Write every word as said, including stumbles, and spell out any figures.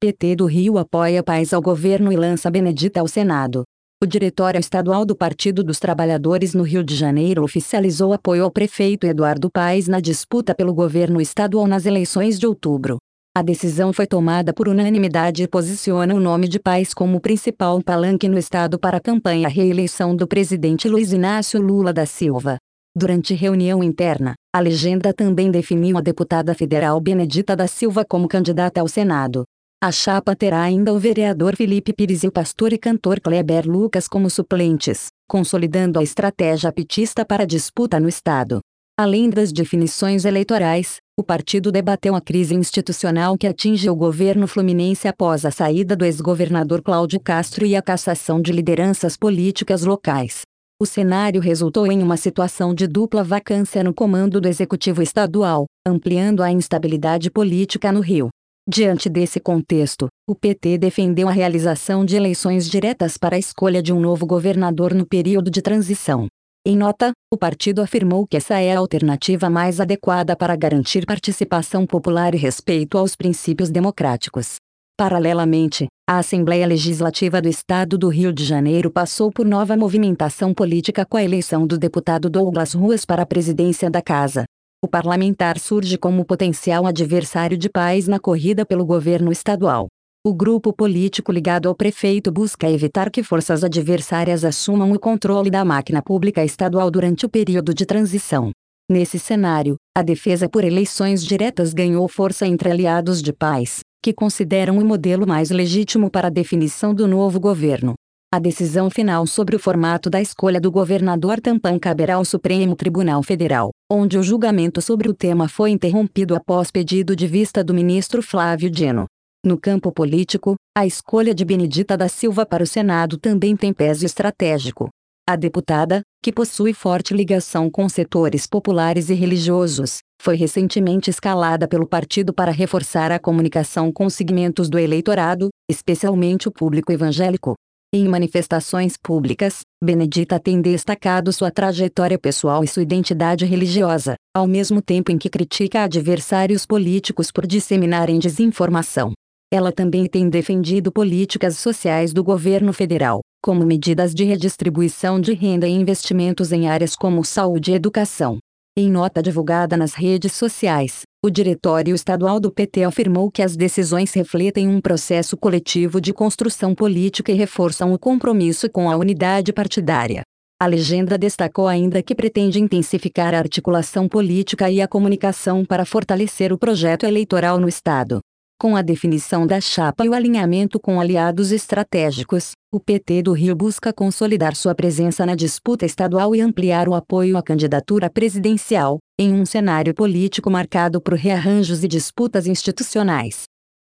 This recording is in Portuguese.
P T do Rio apoia Paes ao governo e lança Benedita ao Senado. O Diretório Estadual do Partido dos Trabalhadores no Rio de Janeiro oficializou apoio ao prefeito Eduardo Paes na disputa pelo governo estadual nas eleições de outubro. A decisão foi tomada por unanimidade e posiciona o nome de Paes como o principal palanque no estado para a campanha à reeleição do presidente Luiz Inácio Lula da Silva. Durante reunião interna, a legenda também definiu a deputada federal Benedita da Silva como candidata ao Senado. A chapa terá ainda o vereador Felipe Pires e o pastor e cantor Kleber Lucas como suplentes, consolidando a estratégia petista para a disputa no estado. Além das definições eleitorais, o partido debateu a crise institucional que atinge o governo fluminense após a saída do ex-governador Cláudio Castro e a cassação de lideranças políticas locais. O cenário resultou em uma situação de dupla vacância no comando do executivo estadual, ampliando a instabilidade política no Rio. Diante desse contexto, o P T defendeu a realização de eleições diretas para a escolha de um novo governador no período de transição. Em nota, o partido afirmou que essa é a alternativa mais adequada para garantir participação popular e respeito aos princípios democráticos. Paralelamente, a Assembleia Legislativa do Estado do Rio de Janeiro passou por nova movimentação política com a eleição do deputado Douglas Ruas para a presidência da Casa. O parlamentar surge como potencial adversário de Paes na corrida pelo governo estadual. O grupo político ligado ao prefeito busca evitar que forças adversárias assumam o controle da máquina pública estadual durante o período de transição. Nesse cenário, a defesa por eleições diretas ganhou força entre aliados de Paes, que consideram o modelo mais legítimo para a definição do novo governo. A decisão final sobre o formato da escolha do governador tampão caberá ao Supremo Tribunal Federal, onde o julgamento sobre o tema foi interrompido após pedido de vista do ministro Flávio Dino. No campo político, a escolha de Benedita da Silva para o Senado também tem peso estratégico. A deputada, que possui forte ligação com setores populares e religiosos, foi recentemente escalada pelo partido para reforçar a comunicação com segmentos do eleitorado, especialmente o público evangélico. Em manifestações públicas, Benedita tem destacado sua trajetória pessoal e sua identidade religiosa, ao mesmo tempo em que critica adversários políticos por disseminarem desinformação. Ela também tem defendido políticas sociais do governo federal, como medidas de redistribuição de renda e investimentos em áreas como saúde e educação. Em nota divulgada nas redes sociais, o Diretório Estadual do P T afirmou que as decisões refletem um processo coletivo de construção política e reforçam o compromisso com a unidade partidária. A legenda destacou ainda que pretende intensificar a articulação política e a comunicação para fortalecer o projeto eleitoral no estado. Com a definição da chapa e o alinhamento com aliados estratégicos, o P T do Rio busca consolidar sua presença na disputa estadual e ampliar o apoio à candidatura presidencial, em um cenário político marcado por rearranjos e disputas institucionais.